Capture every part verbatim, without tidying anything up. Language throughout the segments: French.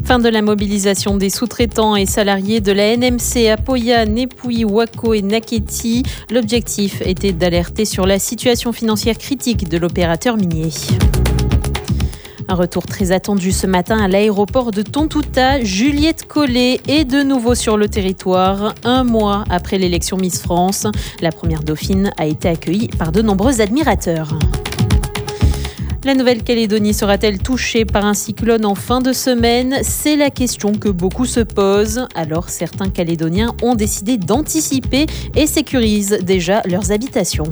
Fin de la mobilisation des sous-traitants et salariés de la N M C à Poya, Nepui, Wako et Naketi. L'objectif était d'alerter sur la situation financière critique de l'opérateur minier. Un retour très attendu ce matin à l'aéroport de Tontouta. Juliette Collet est de nouveau sur le territoire. Un mois après l'élection Miss France, la première dauphine a été accueillie par de nombreux admirateurs. La Nouvelle-Calédonie sera-t-elle touchée par un cyclone en fin de semaine ? C'est la question que beaucoup se posent. Alors certains Calédoniens ont décidé d'anticiper et sécurisent déjà leurs habitations.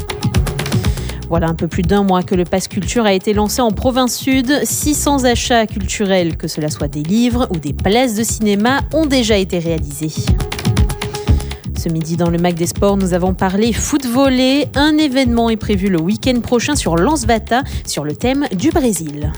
Voilà un peu plus d'un mois que le Pass Culture a été lancé en province sud. six cents achats culturels, que cela soit des livres ou des places de cinéma, ont déjà été réalisés. Ce midi, dans le Mag des Sports, nous avons parlé foot-volley. Un événement est prévu le week-end prochain sur Lance-Vata, sur le thème du Brésil.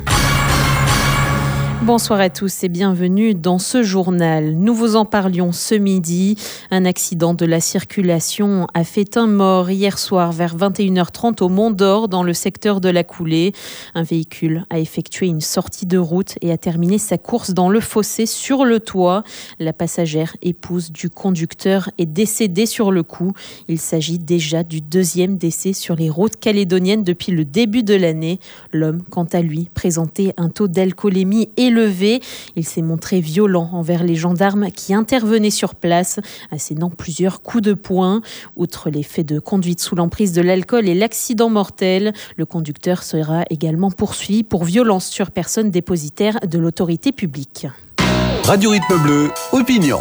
Bonsoir à tous et bienvenue dans ce journal. Nous vous en parlions ce midi. Un accident de la circulation a fait un mort hier soir vers vingt et une heures trente au Mont d'Or dans le secteur de la Coulée. Un véhicule a effectué une sortie de route et a terminé sa course dans le fossé sur le toit. La passagère, épouse du conducteur, est décédée sur le coup. Il s'agit déjà du deuxième décès sur les routes calédoniennes depuis le début de l'année. L'homme, quant à lui, présentait un taux d'alcoolémie élevé. Levé. Il s'est montré violent envers les gendarmes qui intervenaient sur place, assénant plusieurs coups de poing. Outre les faits de conduite sous l'emprise de l'alcool et l'accident mortel, le conducteur sera également poursuivi pour violence sur personne dépositaire de l'autorité publique. Radio Rythme Bleu, opinion.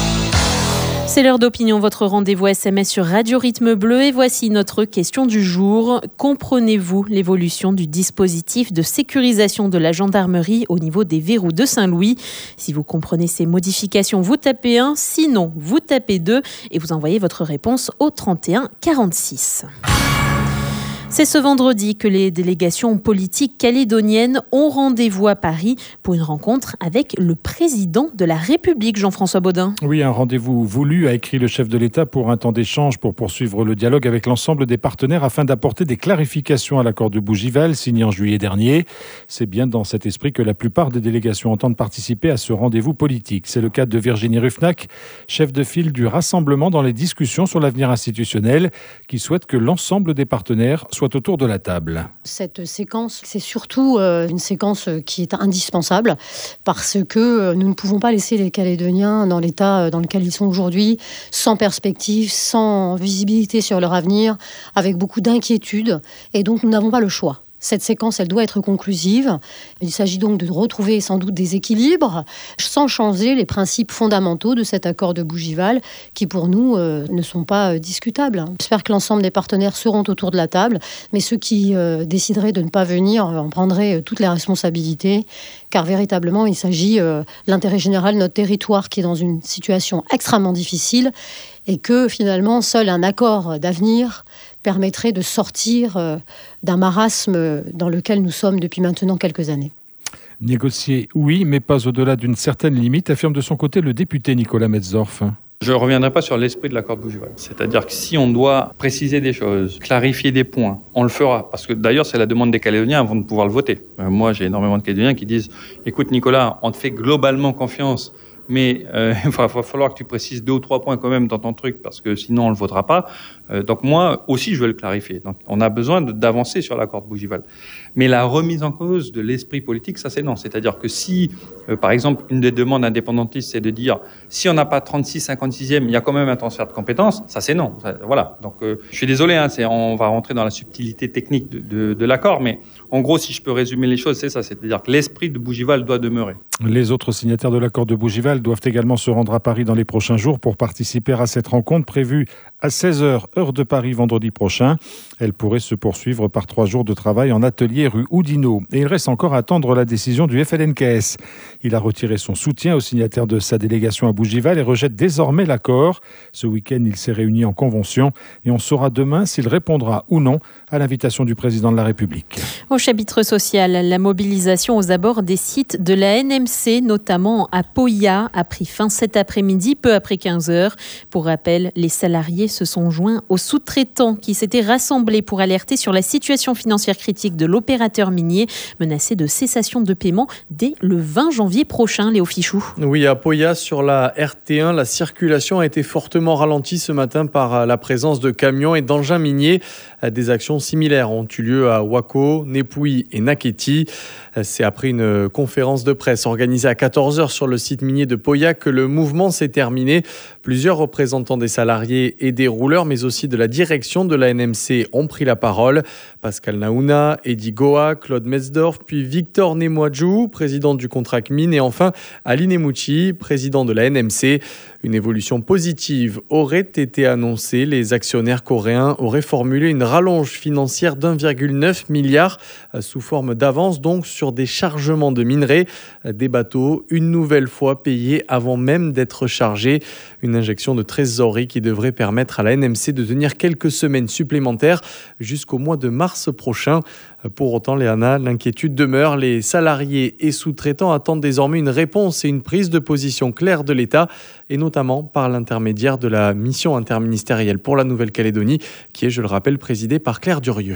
C'est l'heure d'opinion, votre rendez-vous S M S sur Radio Rythme Bleu. Et voici notre question du jour. Comprenez-vous l'évolution du dispositif de sécurisation de la gendarmerie au niveau des verrous de Saint-Louis ? Si vous comprenez ces modifications, vous tapez un. Sinon, vous tapez deux et vous envoyez votre réponse au trente et un quarante-six. C'est ce vendredi que les délégations politiques calédoniennes ont rendez-vous à Paris pour une rencontre avec le président de la République, Jean-François Baudin. Oui, un rendez-vous voulu, a écrit le chef de l'État, pour un temps d'échange pour poursuivre le dialogue avec l'ensemble des partenaires afin d'apporter des clarifications à l'accord de Bougival signé en juillet dernier. C'est bien dans cet esprit que la plupart des délégations entendent participer à ce rendez-vous politique. C'est le cas de Virginie Ruffnac, chef de file du Rassemblement dans les discussions sur l'avenir institutionnel, qui souhaite que l'ensemble des partenaires soient soit autour de la table. Cette séquence, c'est surtout euh, une séquence qui est indispensable parce que nous ne pouvons pas laisser les Calédoniens dans l'état dans lequel ils sont aujourd'hui, sans perspective, sans visibilité sur leur avenir, avec beaucoup d'inquiétudes. Et donc, nous n'avons pas le choix. Cette séquence, elle doit être conclusive. Il s'agit donc de retrouver sans doute des équilibres sans changer les principes fondamentaux de cet accord de Bougival qui, pour nous, euh, ne sont pas euh, discutables. J'espère que l'ensemble des partenaires seront autour de la table, mais ceux qui euh, décideraient de ne pas venir en prendraient euh, toutes les responsabilités, car véritablement, il s'agit euh, de l'intérêt général de notre territoire qui est dans une situation extrêmement difficile et que, finalement, seul un accord d'avenir permettrait de sortir euh, d'un marasme dans lequel nous sommes depuis maintenant quelques années. Négocier, oui, mais pas au-delà d'une certaine limite, affirme de son côté le député Nicolas Metzdorf. Je ne reviendrai pas sur l'esprit de l'accord de Bougival. C'est-à-dire que si on doit préciser des choses, clarifier des points, on le fera. Parce que d'ailleurs, c'est la demande des Calédoniens avant de pouvoir le voter. Euh, moi, j'ai énormément de Calédoniens qui disent « Écoute Nicolas, on te fait globalement confiance, mais euh, il va falloir que tu précises deux ou trois points quand même dans ton truc, parce que sinon on ne le votera pas. Euh, donc moi aussi, je veux le clarifier. Donc on a besoin de, d'avancer sur l'accord de Bougival. Mais la remise en cause de l'esprit politique, ça c'est non. C'est-à-dire que si, euh, par exemple, une des demandes indépendantistes, c'est de dire si on n'a pas trente-six cinquante-sixième, il y a quand même un transfert de compétences, ça c'est non. Ça, voilà. Donc euh, je suis désolé, hein, c'est, on va rentrer dans la subtilité technique de, de, de l'accord, mais en gros, si je peux résumer les choses, c'est ça. C'est-à-dire que l'esprit de Bougival doit demeurer. Les autres signataires de l'accord de Bougival doivent également se rendre à Paris dans les prochains jours pour participer à cette rencontre prévue à seize heures, heure de Paris, vendredi prochain. Elle pourrait se poursuivre par trois jours de travail en atelier rue Oudinot. Et il reste encore à attendre la décision du F L N K S. Il a retiré son soutien aux signataires de sa délégation à Bougival et rejette désormais l'accord. Ce week-end, il s'est réuni en convention et on saura demain s'il répondra ou non à l'invitation du président de la République. Au chapitre social, la mobilisation aux abords des sites de la N M C, notamment à Poya. mois a pris fin cet après-midi, peu après quinze heures. Pour rappel, les salariés se sont joints aux sous-traitants qui s'étaient rassemblés pour alerter sur la situation financière critique de l'opérateur minier menacé de cessation de paiement dès le vingt janvier prochain, Léo Fichou. Oui, à Poya, sur la R T un, la circulation a été fortement ralentie ce matin par la présence de camions et d'engins miniers. Des actions similaires ont eu lieu à Wako, Nepouy et Naketi. C'est après une conférence de presse organisée à quatorze heures sur le site minier de Poya que le mouvement s'est terminé. Plusieurs représentants des salariés et des rouleurs, mais aussi de la direction de la N M C ont pris la parole. Pascal Naouna, Eddy Goa, Claude Metzdorf, puis Victor Nemoadjou, président du Contract Mine, et enfin Ali Nemouchi, président de la N M C. Une évolution positive aurait été annoncée. Les actionnaires coréens auraient formulé une rallonge financière d'un virgule neuf milliard sous forme d'avance, donc sur des chargements de minerais, des bateaux, une nouvelle fois payés avant même d'être chargés. Une injection de trésorerie qui devrait permettre à la N M C de tenir quelques semaines supplémentaires jusqu'au mois de mars prochain. Pour autant, Léana, l'inquiétude demeure. Les salariés et sous-traitants attendent désormais une réponse et une prise de position claire de l'État, et notamment par l'intermédiaire de la mission interministérielle pour la Nouvelle-Calédonie, qui est, je le rappelle, présidée par Claire Durieux.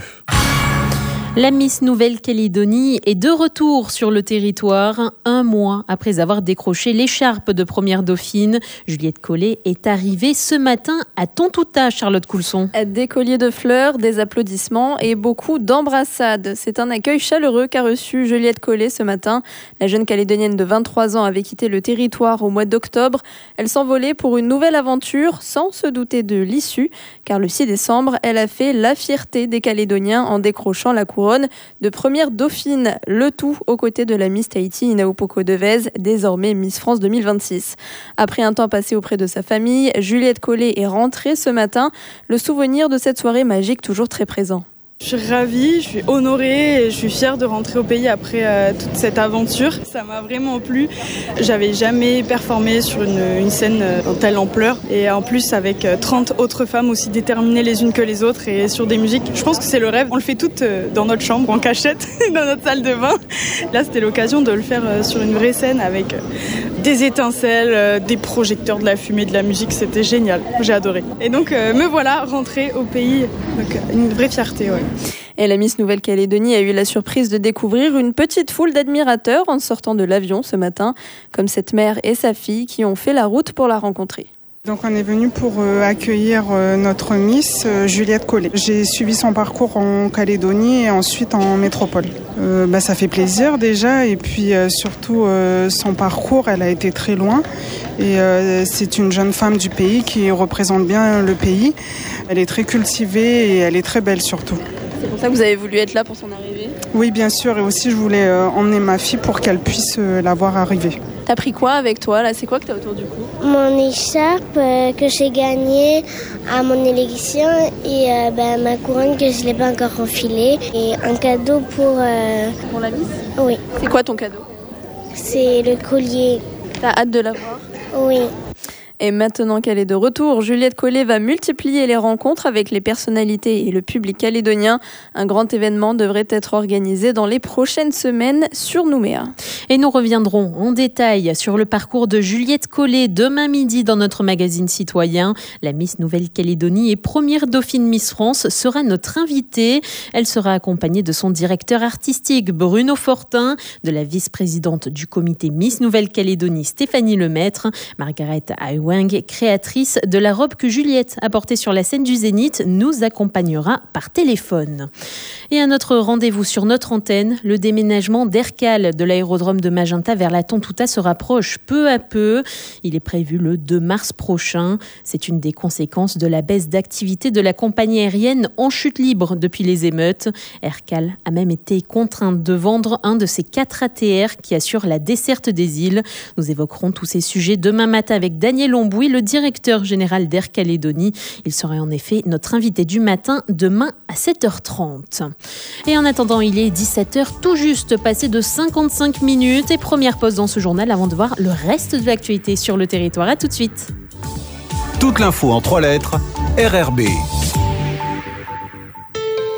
La Miss Nouvelle-Calédonie est de retour sur le territoire un mois après avoir décroché l'écharpe de première dauphine. Juliette Collet est arrivée ce matin à Tontouta, Charlotte Coulson. Des colliers de fleurs, des applaudissements et beaucoup d'embrassades. C'est un accueil chaleureux qu'a reçu Juliette Collet ce matin. La jeune Calédonienne de vingt-trois ans avait quitté le territoire au mois d'octobre. Elle s'envolait pour une nouvelle aventure sans se douter de l'issue, car le six décembre, elle a fait la fierté des Calédoniens en décrochant la couronne de première dauphine, le tout aux côtés de la Miss Tahiti Inaupoko Devez, désormais Miss France deux mille vingt-six. Après un temps passé auprès de sa famille, Juliette Collet est rentrée ce matin. Le souvenir de cette soirée magique toujours très présent. Je suis ravie, je suis honorée et je suis fière de rentrer au pays après euh, toute cette aventure. Ça m'a vraiment plu. J'avais jamais performé sur une, une scène euh, en telle ampleur et en plus avec euh, trente autres femmes aussi déterminées les unes que les autres et sur des musiques. Je pense que c'est le rêve. On le fait toutes euh, dans notre chambre, en cachette, dans notre salle de bain. Là, c'était l'occasion de le faire euh, sur une vraie scène avec euh, des étincelles, euh, des projecteurs, de la fumée, de la musique. C'était génial. J'ai adoré. Et donc, euh, me voilà rentrée au pays. Donc, une vraie fierté, ouais. Et la Miss Nouvelle-Calédonie a eu la surprise de découvrir une petite foule d'admirateurs en sortant de l'avion ce matin, comme cette mère et sa fille qui ont fait la route pour la rencontrer. Donc on est venu pour euh, accueillir euh, notre Miss euh, Juliette Collet. J'ai suivi son parcours en Calédonie et ensuite en métropole. Euh, bah, ça fait plaisir déjà et puis euh, surtout euh, son parcours, elle a été très loin et euh, c'est une jeune femme du pays qui représente bien le pays. Elle est très cultivée et elle est très belle surtout. C'est pour ça que vous avez voulu être là pour son arrivée ? Oui, bien sûr, et aussi je voulais euh, emmener ma fille pour qu'elle puisse euh, la voir arriver. T'as pris quoi avec toi là ? C'est quoi que t'as autour du cou ? Mon écharpe euh, que j'ai gagnée à mon élection et euh, ben, ma couronne que je n'ai pas encore enfilée et un cadeau pour... Euh... Pour la Miss ? Oui. C'est quoi ton cadeau ? C'est le collier. T'as hâte de l'avoir ? Oui. Et maintenant qu'elle est de retour, Juliette Collet va multiplier les rencontres avec les personnalités et le public calédonien. Un grand événement devrait être organisé dans les prochaines semaines sur Nouméa. Et nous reviendrons en détail sur le parcours de Juliette Collet demain midi dans notre magazine citoyen. La Miss Nouvelle-Calédonie et première dauphine Miss France sera notre invitée. Elle sera accompagnée de son directeur artistique Bruno Fortin, de la vice-présidente du comité Miss Nouvelle-Calédonie Stéphanie Lemaître, Margaret Aiwang, créatrice de la robe que Juliette a portée sur la scène du Zénith, nous accompagnera par téléphone. Et à notre rendez-vous sur notre antenne, le déménagement d'Ercal de l'aérodrome de Magenta vers la Tontouta se rapproche peu à peu. Il est prévu le deux mars prochain. C'est une des conséquences de la baisse d'activité de la compagnie aérienne en chute libre depuis les émeutes. Ercal a même été contrainte de vendre un de ses quatre A T R qui assure la desserte des îles. Nous évoquerons tous ces sujets demain matin avec Daniel Ombouy, le directeur général d'Air Calédonie. Il sera en effet notre invité du matin demain à sept heures trente. Et en attendant, il est dix-sept heures tout juste, passé de cinquante-cinq minutes. Et première pause dans ce journal avant de voir le reste de l'actualité sur le territoire. À tout de suite. Toute l'info en trois lettres, R R B.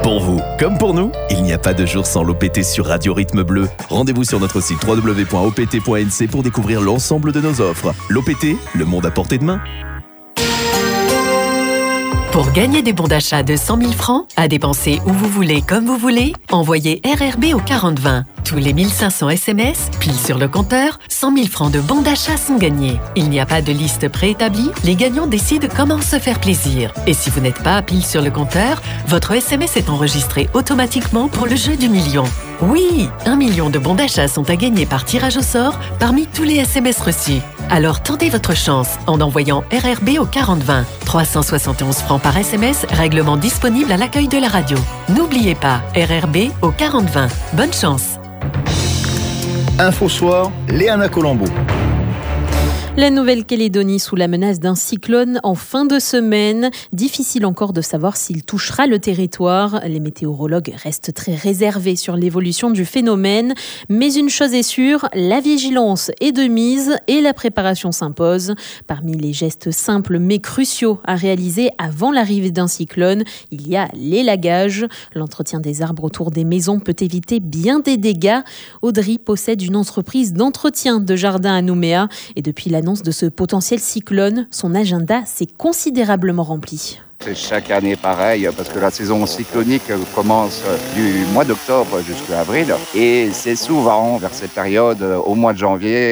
Pour vous, comme pour nous, il n'y a pas de jour sans l'O P T sur Radio Rythme Bleu. Rendez-vous sur notre site w w w point o p t point n c pour découvrir l'ensemble de nos offres. L'O P T, le monde à portée de main. Pour gagner des bons d'achat de cent mille francs, à dépenser où vous voulez, comme vous voulez, envoyez R R B au quarante vingt. Tous les mille cinq cents S M S, pile sur le compteur, cent mille francs de bons d'achat sont gagnés. Il n'y a pas de liste préétablie, les gagnants décident comment se faire plaisir. Et si vous n'êtes pas pile sur le compteur, votre S M S est enregistré automatiquement pour le jeu du million. Oui, un million de bons d'achat sont à gagner par tirage au sort parmi tous les S M S reçus. Alors tentez votre chance en envoyant R R B au quarante vingt. trois cent soixante et onze francs par S M S, règlement disponible à l'accueil de la radio. N'oubliez pas, R R B au quarante vingt. Bonne chance. Info Soir, Léana Colombo. La Nouvelle-Calédonie sous la menace d'un cyclone en fin de semaine. Difficile encore de savoir s'il touchera le territoire. Les météorologues restent très réservés sur l'évolution du phénomène. Mais une chose est sûre, la vigilance est de mise et la préparation s'impose. Parmi les gestes simples mais cruciaux à réaliser avant l'arrivée d'un cyclone, il y a l'élagage. L'entretien des arbres autour des maisons peut éviter bien des dégâts. Audrey possède une entreprise d'entretien de jardin à Nouméa et depuis l'annonce de ce potentiel cyclone, son agenda s'est considérablement rempli. C'est chaque année pareil parce que la saison cyclonique commence du mois d'octobre jusqu'à avril et c'est souvent vers cette période, au mois de janvier,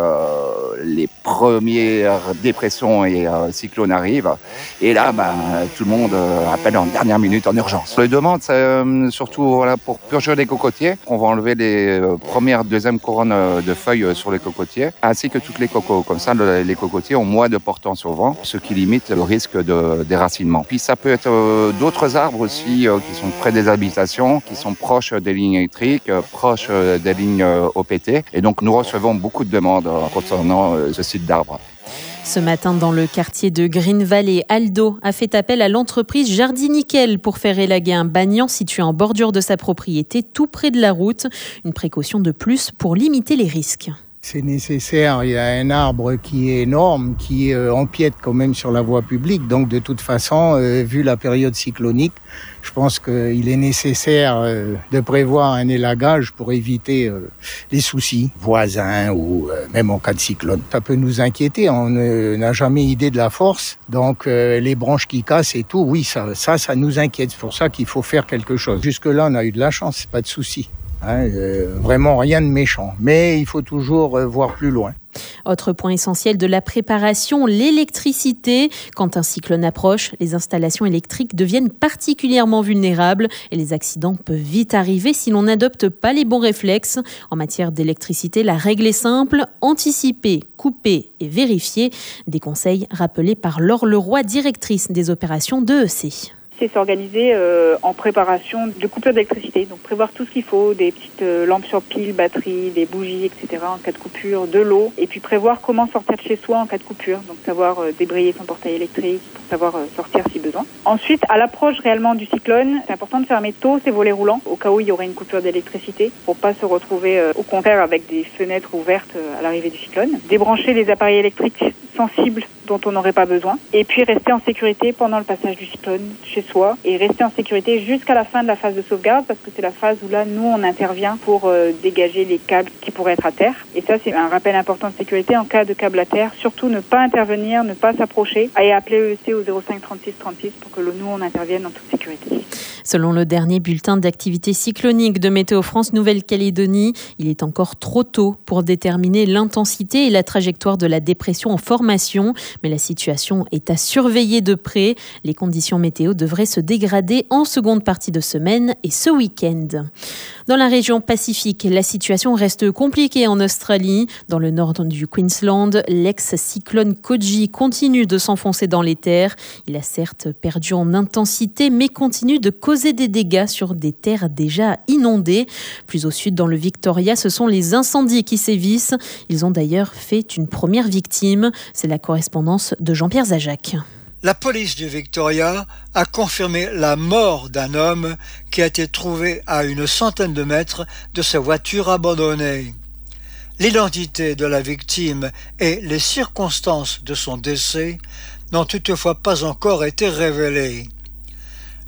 que les premières dépressions et cyclones arrivent. Et là, ben, tout le monde appelle en dernière minute en urgence. Les demandes, c'est surtout voilà, pour purger les cocotiers. On va enlever les premières, deuxièmes couronnes de feuilles sur les cocotiers, ainsi que toutes les cocos. Comme ça, les cocotiers ont moins de portance au vent, ce qui limite le risque de déracinement. Puis ça peut être euh, d'autres arbres aussi euh, qui sont près des habitations, qui sont proches des lignes électriques, euh, proches euh, des lignes euh, O P T. Et donc nous recevons beaucoup de demandes euh, concernant euh, ce site d'arbres. Ce matin, dans le quartier de Green Valley, Aldo a fait appel à l'entreprise Jardinickel pour faire élaguer un banyan situé en bordure de sa propriété, tout près de la route. Une précaution de plus pour limiter les risques. C'est nécessaire, il y a un arbre qui est énorme, qui euh, empiète quand même sur la voie publique. Donc de toute façon, euh, vu la période cyclonique, je pense qu'il est nécessaire euh, de prévoir un élagage pour éviter euh, les soucis voisins ou euh, même en cas de cyclone. Ça peut nous inquiéter, on euh, n'a jamais idée de la force. Donc euh, les branches qui cassent et tout, oui, ça, ça, ça nous inquiète. C'est pour ça qu'il faut faire quelque chose. Jusque-là, on a eu de la chance, pas de soucis. Hein, euh, vraiment rien de méchant, mais il faut toujours euh, voir plus loin. Autre point essentiel de la préparation, l'électricité. Quand un cyclone approche, les installations électriques deviennent particulièrement vulnérables et les accidents peuvent vite arriver si l'on n'adopte pas les bons réflexes. En matière d'électricité, la règle est simple, anticiper, couper et vérifier. Des conseils rappelés par Laure Leroy, directrice des opérations d'E E C. C'est s'organiser euh, en préparation de coupure d'électricité. Donc prévoir tout ce qu'il faut, des petites euh, lampes sur pile, batteries, des bougies, et cetera en cas de coupure, de l'eau. Et puis prévoir comment sortir de chez soi en cas de coupure. Donc savoir euh, débrayer son portail électrique pour savoir euh, sortir si besoin. Ensuite, à l'approche réellement du cyclone, c'est important de fermer tôt ses volets roulants au cas où il y aurait une coupure d'électricité pour pas se retrouver euh, au contraire avec des fenêtres ouvertes euh, à l'arrivée du cyclone. Débrancher les appareils électriques sensibles dont on n'aurait pas besoin. Et puis rester en sécurité pendant le passage du cyclone chez soi et rester en sécurité jusqu'à la fin de la phase de sauvegarde parce que c'est la phase où là, nous, on intervient pour euh, dégager les câbles qui pourraient être à terre. Et ça, c'est un rappel important de sécurité en cas de câble à terre. Surtout, ne pas intervenir, ne pas s'approcher et appeler E E C au zéro cinq trente-six trente-six pour que le, nous, on intervienne en toute sécurité. Selon le dernier bulletin d'activité cyclonique de Météo France Nouvelle-Calédonie, il est encore trop tôt pour déterminer l'intensité et la trajectoire de la dépression en formation. Mais la situation est à surveiller de près. Les conditions météo devraient se dégrader en seconde partie de semaine et ce week-end. Dans la région Pacifique, la situation reste compliquée en Australie. Dans le nord du Queensland, l'ex-cyclone Koji continue de s'enfoncer dans les terres. Il a certes perdu en intensité, mais continue de causer des dégâts sur des terres déjà inondées. Plus au sud, dans le Victoria, ce sont les incendies qui sévissent. Ils ont d'ailleurs fait une première victime. C'est la correspondance de Jean-Pierre Zajac. La police du Victoria a confirmé la mort d'un homme qui a été trouvé à une centaine de mètres de sa voiture abandonnée. L'identité de la victime et les circonstances de son décès n'ont toutefois pas encore été révélées.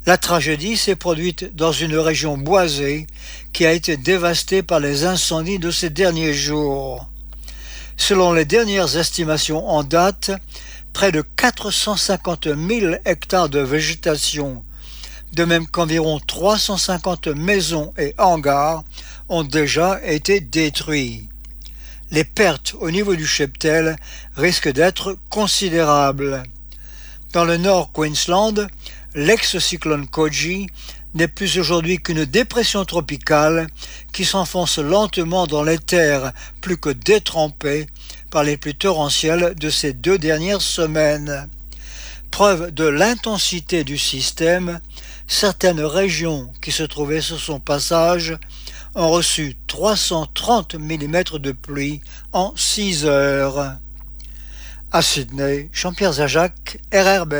La tragédie s'est produite dans une région boisée qui a été dévastée par les incendies de ces derniers jours. Selon les dernières estimations en date, près de quatre cent cinquante mille hectares de végétation, de même qu'environ trois cent cinquante maisons et hangars ont déjà été détruits. Les pertes au niveau du cheptel risquent d'être considérables. Dans le nord Queensland, l'ex-cyclone Koji n'est plus aujourd'hui qu'une dépression tropicale qui s'enfonce lentement dans les terres plus que détrempées par les pluies torrentielles de ces deux dernières semaines. Preuve de l'intensité du système, certaines régions qui se trouvaient sur son passage ont reçu trois cent trente millimètres de pluie en six heures. À Sydney, Jean-Pierre Zajac, R R B.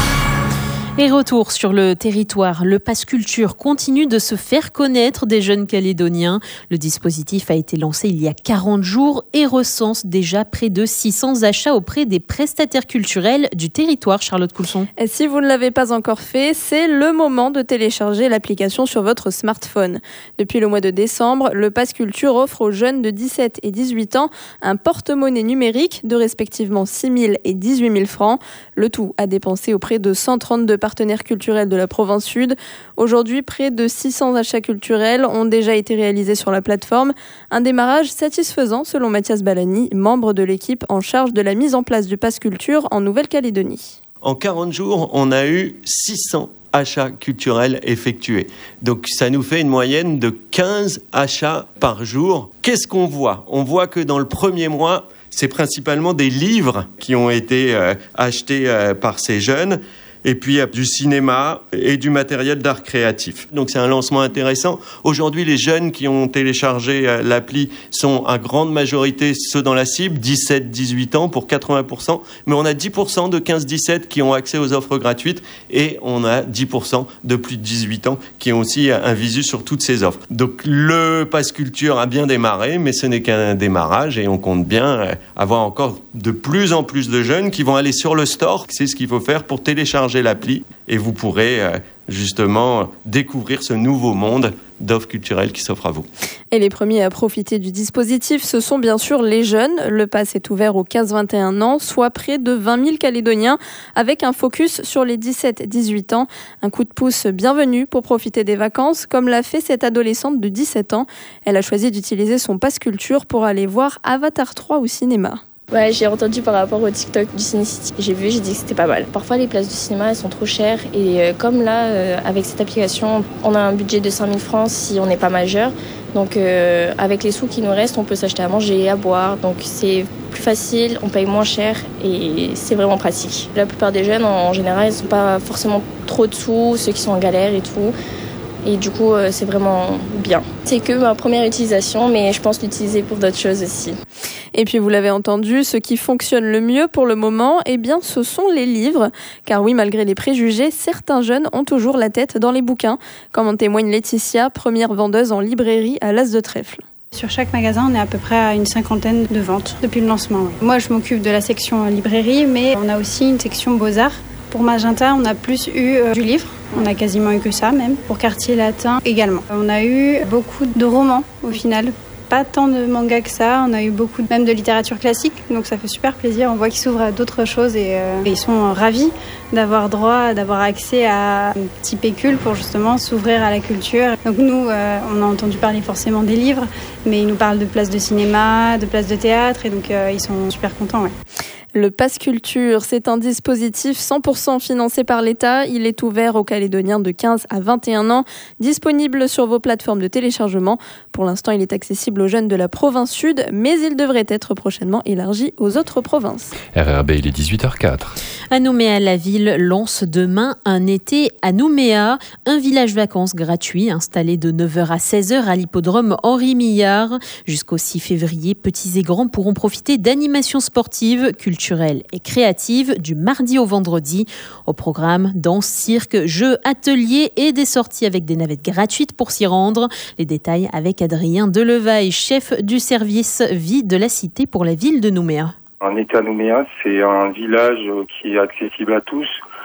Et retour sur le territoire, le Pass Culture continue de se faire connaître des jeunes Calédoniens. Le dispositif a été lancé il y a quarante jours et recense déjà près de six cents achats auprès des prestataires culturels du territoire. Charlotte Coulson. Et si vous ne l'avez pas encore fait, c'est le moment de télécharger l'application sur votre smartphone. Depuis le mois de décembre, le Pass Culture offre aux jeunes de dix-sept et dix-huit ans un porte-monnaie numérique de respectivement six mille et dix-huit mille francs. Le tout à dépenser auprès de cent trente-deux partenaires culturels de la province sud. Aujourd'hui, près de six cents achats culturels ont déjà été réalisés sur la plateforme. Un démarrage satisfaisant selon Mathias Balani, membre de l'équipe en charge de la mise en place du Pass Culture en Nouvelle-Calédonie. En quarante jours, on a eu six cents achats culturels effectués. Donc ça nous fait une moyenne de quinze achats par jour. Qu'est-ce qu'on voit ? On voit que dans le premier mois, c'est principalement des livres qui ont été euh, achetés euh, par ces jeunes. Et puis, il y a du cinéma et du matériel d'art créatif. Donc, c'est un lancement intéressant. Aujourd'hui, les jeunes qui ont téléchargé l'appli sont à grande majorité ceux dans la cible, dix-sept dix-huit ans pour quatre-vingts pour cent. Mais on a dix pour cent de quinze dix-sept qui ont accès aux offres gratuites et on a dix pour cent de plus de dix-huit ans qui ont aussi un visu sur toutes ces offres. Donc, le Pass Culture a bien démarré, mais ce n'est qu'un démarrage et on compte bien avoir encore de plus en plus de jeunes qui vont aller sur le store. C'est ce qu'il faut faire pour télécharger l'appli et vous pourrez euh, justement découvrir ce nouveau monde d'offres culturelles qui s'offre à vous. Et les premiers à profiter du dispositif, ce sont bien sûr les jeunes. Le pass est ouvert aux quinze vingt et un ans, soit près de vingt mille Calédoniens, avec un focus sur les dix-sept dix-huit ans. Un coup de pouce bienvenu pour profiter des vacances, comme l'a fait cette adolescente de dix-sept ans. Elle a choisi d'utiliser son Pass Culture pour aller voir Avatar trois au cinéma. Ouais, j'ai entendu par rapport au TikTok du Cinecity. J'ai vu, j'ai dit que c'était pas mal. Parfois, les places du cinéma, elles sont trop chères. Et euh, comme là, euh, avec cette application, on a un budget de cinq mille francs si on n'est pas majeur. Donc, euh, avec les sous qui nous restent, on peut s'acheter à manger et à boire. Donc, c'est plus facile, on paye moins cher et c'est vraiment pratique. La plupart des jeunes, en général, ils n'ont pas forcément trop de sous, ceux qui sont en galère et tout. Et du coup, euh, c'est vraiment bien. C'est que ma première utilisation, mais je pense l'utiliser pour d'autres choses aussi. Et puis, vous l'avez entendu, ce qui fonctionne le mieux pour le moment, eh bien, ce sont les livres. Car oui, malgré les préjugés, certains jeunes ont toujours la tête dans les bouquins, comme en témoigne Laetitia, première vendeuse en librairie à l'As de Trèfle. Sur chaque magasin, on est à peu près à une cinquantaine de ventes depuis le lancement. Ouais. Moi, je m'occupe de la section librairie, mais on a aussi une section Beaux-Arts. Pour Magenta, on a plus eu euh, du livre. On a quasiment eu que ça, même. Pour Quartier Latin, également. On a eu beaucoup de romans, au final. Pas tant de mangas que ça. On a eu beaucoup, même de littérature classique. Donc ça fait super plaisir. On voit qu'ils s'ouvrent à d'autres choses et, euh, et ils sont ravis d'avoir droit, d'avoir accès à un petit pécule pour justement s'ouvrir à la culture. Donc nous, euh, on a entendu parler forcément des livres, mais ils nous parlent de places de cinéma, de places de théâtre. Et donc euh, ils sont super contents, ouais. Le Pass Culture, c'est un dispositif cent pour cent financé par l'État. Il est ouvert aux Calédoniens de quinze à vingt et un ans, disponible sur vos plateformes de téléchargement. Pour l'instant, il est accessible aux jeunes de la province sud, mais il devrait être prochainement élargi aux autres provinces. R R B, il est dix-huit heures quatre. À Nouméa, la ville lance demain un été à Nouméa, un village vacances gratuit installé de neuf heures à seize heures à l'hippodrome Henri Millard. Jusqu'au six février, petits et grands pourront profiter d'animations sportives, culturelles et créatives du mardi au vendredi. Au programme, danse, cirque, jeux, ateliers et des sorties avec des navettes gratuites pour s'y rendre. Les détails avec Adrien Delevaille, chef du service vie de la cité pour la ville de Nouméa. Un été à Nouméa, c'est un village qui est accessible à tous,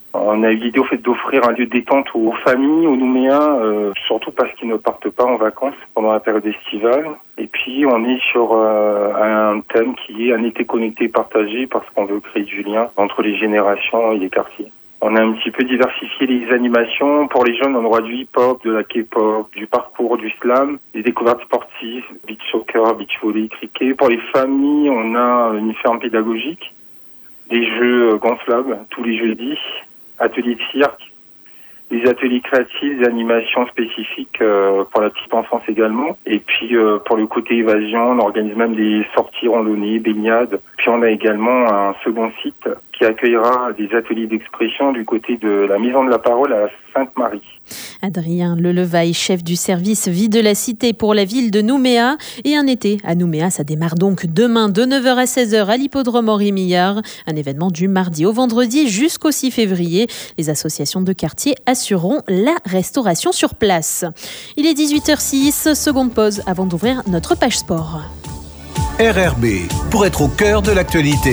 On a eu l'idée au fait d'offrir un lieu de détente aux familles, aux Nouméens, euh, surtout parce qu'ils ne partent pas en vacances pendant la période estivale. Et puis on est sur euh, un thème qui est un été connecté et partagé parce qu'on veut créer du lien entre les générations et les quartiers. On a un petit peu diversifié les animations. Pour les jeunes, on aura du hip-hop, de la K-pop, du parcours, du slam, des découvertes sportives, beach soccer, beach volley, cricket. Pour les familles, on a une ferme pédagogique, des jeux gonflables tous les jeudis, ateliers de cirque, des ateliers créatifs, des animations spécifiques euh, pour la petite enfance également. Et puis euh, pour le côté évasion, on organise même des sorties randonnées, baignades. Puis on a également un second site qui accueillera des ateliers d'expression du côté de la Maison de la Parole à Sainte-Marie. Adrien Lelevaille, chef du service vie de la cité pour la ville de Nouméa. Et un été à Nouméa, ça démarre donc demain de neuf heures à seize heures à l'hippodrome Henri Millard. Un événement du mardi au vendredi jusqu'au six février. Les associations de quartier assureront la restauration sur place. Il est dix-huit heures six, seconde pause avant d'ouvrir notre page sport. R R B, pour être au cœur de l'actualité.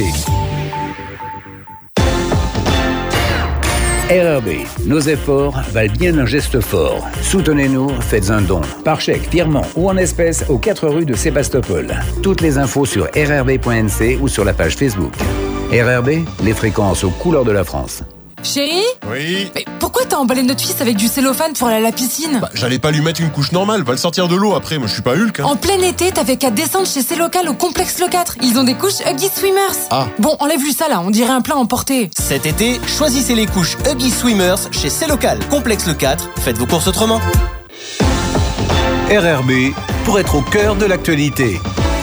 R R B, nos efforts valent bien un geste fort. Soutenez-nous, faites un don. Par chèque, virement ou en espèces aux quatre rues de Sébastopol. Toutes les infos sur r r b point n c ou sur la page Facebook. R R B, les fréquences aux couleurs de la France. Chérie ? Oui. Mais pourquoi t'as emballé notre fils avec du cellophane pour aller à la piscine ? Bah, j'allais pas lui mettre une couche normale, va le sortir de l'eau après, moi je suis pas Hulk. Hein. En plein été, t'avais qu'à descendre chez Cellocal au complexe Le quatre. Ils ont des couches Huggy Swimmers. Ah. Bon, enlève-lui ça là, on dirait un plat emporté. Cet été, choisissez les couches Huggy Swimmers chez Cellocal, complexe Le quatre. Faites vos courses autrement. R R B, pour être au cœur de l'actualité.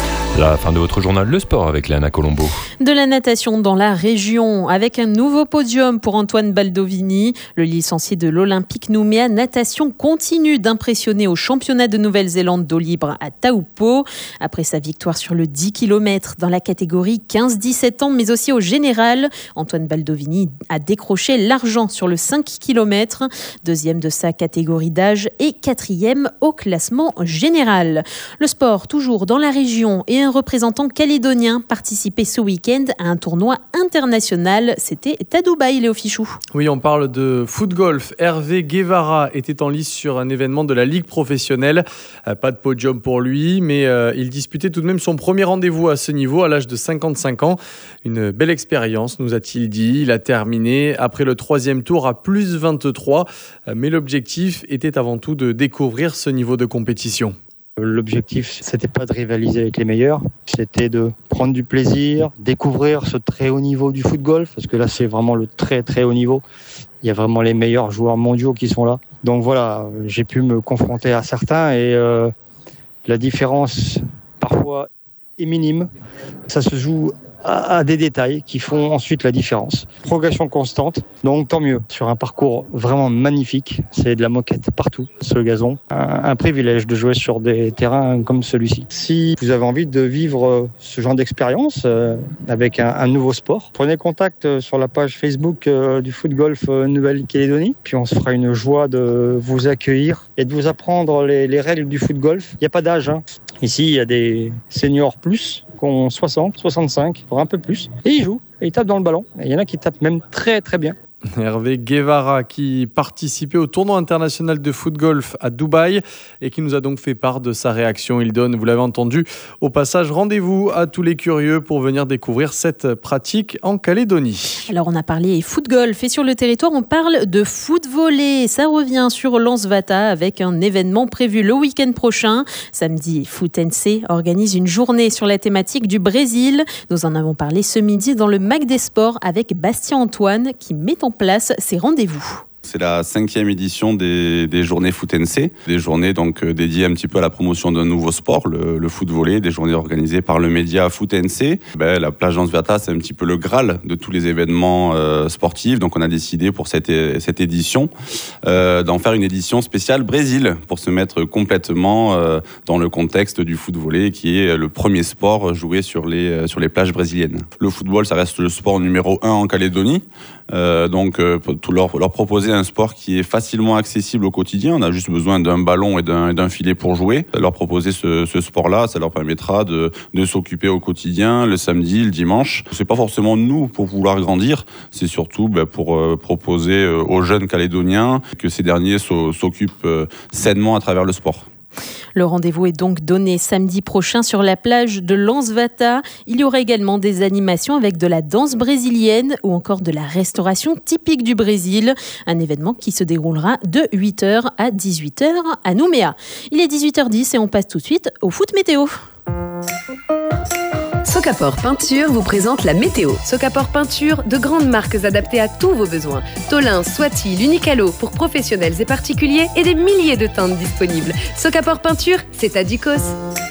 La fin de votre journal Le Sport avec Léana Colombo. De la natation dans la région avec un nouveau podium pour Antoine Baldovini. Le licencié de l'Olympique Nouméa Natation continue d'impressionner au championnat de Nouvelle-Zélande d'eau libre à Taupo. Après sa victoire sur le dix kilomètres dans la catégorie quinze dix-sept ans, mais aussi au général, Antoine Baldovini a décroché l'argent sur le cinq kilomètres, deuxième de sa catégorie d'âge et quatrième au classement général. Le sport toujours dans la région et un représentant calédonien participait ce week-end à un tournoi international. C'était à Dubaï, Léo Fichou. Oui, on parle de foot-golf. Hervé Guevara était en lice sur un événement de la Ligue professionnelle. Euh, pas de podium pour lui, mais euh, il disputait tout de même son premier rendez-vous à ce niveau à l'âge de cinquante-cinq ans. Une belle expérience, nous a-t-il dit. Il a terminé après le troisième tour à plus vingt-trois. Euh, mais l'objectif était avant tout de découvrir ce niveau de compétition. L'objectif, c'était pas de rivaliser avec les meilleurs, c'était de prendre du plaisir, découvrir ce très haut niveau du foot-golf, parce que là, c'est vraiment le très très haut niveau. Il y a vraiment les meilleurs joueurs mondiaux qui sont là. Donc voilà, j'ai pu me confronter à certains et euh, la différence, parfois, est minime. Ça se joue à, à des détails qui font ensuite la différence. Progression constante, donc tant mieux. Sur un parcours vraiment magnifique, c'est de la moquette partout, ce gazon. Un, un privilège de jouer sur des terrains comme celui-ci. Si vous avez envie de vivre ce genre d'expérience euh, avec un, un nouveau sport, prenez contact sur la page Facebook euh, du foot-golf euh, Nouvelle-Calédonie, puis on se fera une joie de vous accueillir et de vous apprendre les, les règles du foot-golf. Il n'y a pas d'âge, hein. Ici, il y a des seniors plus, qui ont soixante, soixante-cinq, voire un peu plus, et ils jouent, et ils tapent dans le ballon. Et il y en a qui tapent même très très bien. Hervé Guevara qui participait au tournoi international de foot-golf à Dubaï et qui nous a donc fait part de sa réaction. Il donne, vous l'avez entendu, au passage rendez-vous à tous les curieux pour venir découvrir cette pratique en Calédonie. Alors on a parlé foot-golf et sur le territoire on parle de foot-volley. Ça revient sur Lansvata avec un événement prévu le week-end prochain. Samedi, Foot N C organise une journée sur la thématique du Brésil. Nous en avons parlé ce midi dans le Mag des Sports avec Bastien Antoine qui met en place ces rendez-vous. C'est la cinquième édition des, des journées Foot N C, des journées donc euh, dédiées un petit peu à la promotion d'un nouveau sport, le, le foot volley, des journées organisées par le média Foot N C. Ben, la plage Lansvata, c'est un petit peu le Graal de tous les événements euh, sportifs, donc on a décidé pour cette, cette édition euh, d'en faire une édition spéciale Brésil pour se mettre complètement euh, dans le contexte du foot volley qui est le premier sport joué sur les, sur les plages brésiliennes. Le football, ça reste le sport numéro un en Calédonie, euh, donc euh, pour leur, leur proposer un un sport qui est facilement accessible au quotidien. On a juste besoin d'un ballon et d'un, et d'un filet pour jouer. Leur proposer ce, ce sport-là, ça leur permettra de, de s'occuper au quotidien, le samedi, le dimanche. C'est pas forcément nous pour vouloir grandir, c'est surtout ben, pour euh, proposer euh, aux jeunes Calédoniens que ces derniers so, s'occupent euh, sainement à travers le sport. Le rendez-vous est donc donné samedi prochain sur la plage de Lansvata. Il y aura également des animations avec de la danse brésilienne ou encore de la restauration typique du Brésil. Un événement qui se déroulera de huit heures à dix-huit heures à Nouméa. Il est dix-huit heures dix et on passe tout de suite au foot météo. Socapor Peinture vous présente la météo. Socapor Peinture, de grandes marques adaptées à tous vos besoins. Tolin, Swati, Unicalo pour professionnels et particuliers et des milliers de teintes disponibles. Socapor Peinture, c'est à Dicos.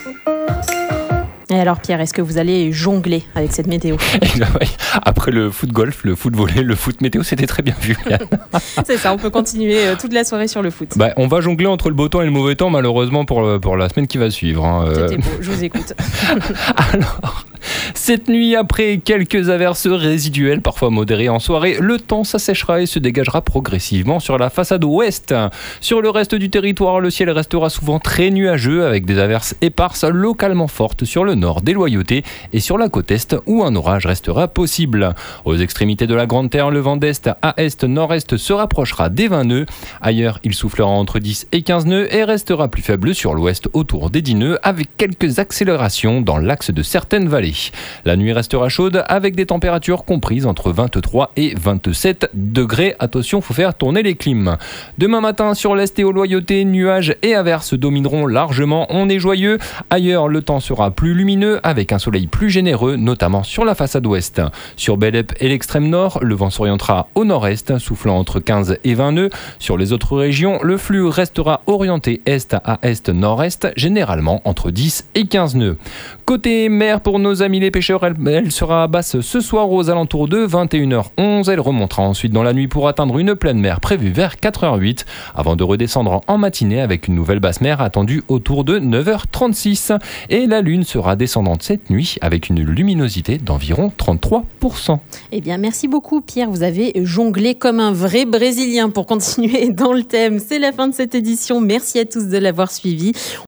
Et alors Pierre, est-ce que vous allez jongler avec cette météo ? Après le foot golf, le foot volley, le foot météo, c'était très bien vu. C'est ça, on peut continuer toute la soirée sur le foot. Bah, on va jongler entre le beau temps et le mauvais temps, malheureusement pour, pour la semaine qui va suivre. Hein. C'était beau, je vous écoute. Alors, cette nuit, après quelques averses résiduelles, parfois modérées en soirée, le temps s'asséchera et se dégagera progressivement sur la façade ouest. Sur le reste du territoire, le ciel restera souvent très nuageux avec des averses éparses localement fortes sur le nord des Loyautés et sur la côte est où un orage restera possible. Aux extrémités de la Grande Terre, le vent d'est à est-nord-est se rapprochera des vingt nœuds. Ailleurs, il soufflera entre dix et quinze nœuds et restera plus faible sur l'ouest autour des dix nœuds avec quelques accélérations dans l'axe de certaines vallées. La nuit restera chaude avec des températures comprises entre vingt-trois et vingt-sept degrés. Attention, faut faire tourner les clims. Demain matin, sur l'est et aux Loyautés, nuages et averses domineront largement. On est joyeux. Ailleurs, le temps sera plus lumineux avec un soleil plus généreux, notamment sur la façade ouest. Sur Bélep et l'extrême nord, le vent s'orientera au nord-est, soufflant entre quinze et vingt nœuds. Sur les autres régions, le flux restera orienté est à est-nord-est, généralement entre dix et quinze nœuds. Côté mer, pour nos amis les pêcheurs, elle, elle sera basse ce soir aux alentours de vingt et une heures onze. Elle remontera ensuite dans la nuit pour atteindre une pleine mer prévue vers quatre heures huit, avant de redescendre en matinée avec une nouvelle basse mer attendue autour de neuf heures trente-six. Et la lune sera descendante cette nuit avec une luminosité d'environ trente-trois pour cent. Eh bien, merci beaucoup Pierre, vous avez jonglé comme un vrai Brésilien pour continuer dans le thème. C'est la fin de cette édition, merci à tous de l'avoir suivi.